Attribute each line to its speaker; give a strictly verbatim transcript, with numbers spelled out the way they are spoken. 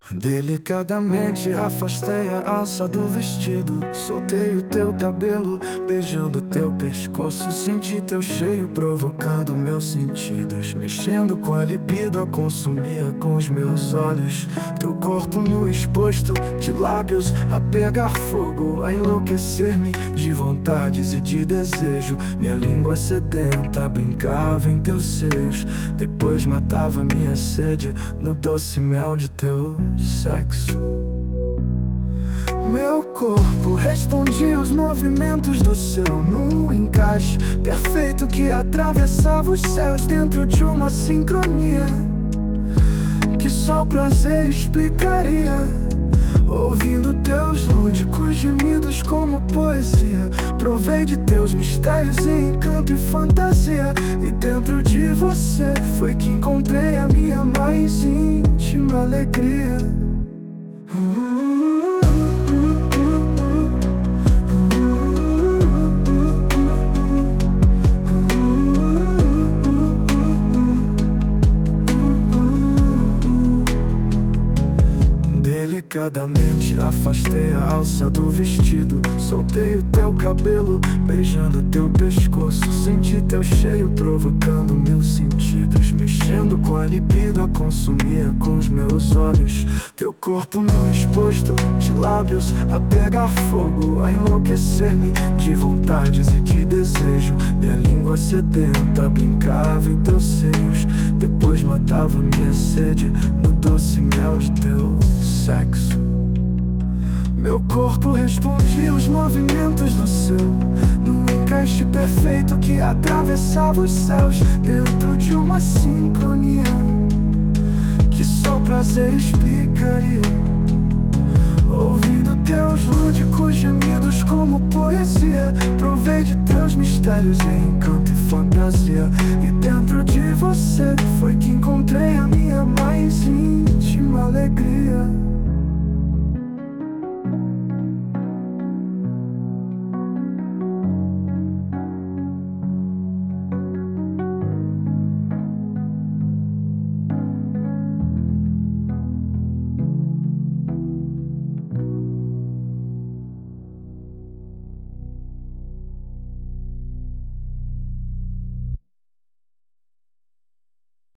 Speaker 1: Delicadamente afastei a alça do vestido, soltei o teu cabelo, beijando teu pescoço. Senti teu cheiro provocando meus sentidos, mexendo com a libido, a consumia com os meus olhos. Teu corpo nu exposto, de lábios a pegar fogo, a enlouquecer-me de vontades e de desejo. Minha língua sedenta brincava em teus seios, depois matava minha sede no doce mel de teu sexo. Meu corpo respondia aos movimentos do seu nu encaixe perfeito que atravessava os céus dentro de uma sincronia que só o prazer explicaria. Ouvindo teus lúdicos gemidos como poesia, provei de teus mistérios em encanto e fantasia. E dentro de você foi que encontrei a minha mais íntima alegria. Delicadamente afastei a alça do vestido, soltei o teu cabelo, beijando teu pescoço. Senti teu cheiro provocando meus sentidos, mexendo com a libido, a consumia com os meus olhos. Teu corpo nu exposto, de lábios a pegar fogo, a enlouquecer-me de vontades e de desejo. Minha língua sedenta brincava em teus seios, depois matava minha sede no doce mel de teu sexo. Meu corpo respondia aos movimentos do seu, num encaixe perfeito que atravessava os céus dentro de uma sincronia que só o prazer explicaria. Ouvindo teus lúdicos gemidos como poesia, provei de teus mistérios em encanto e fantasia. E dentro de você foi que encontrei a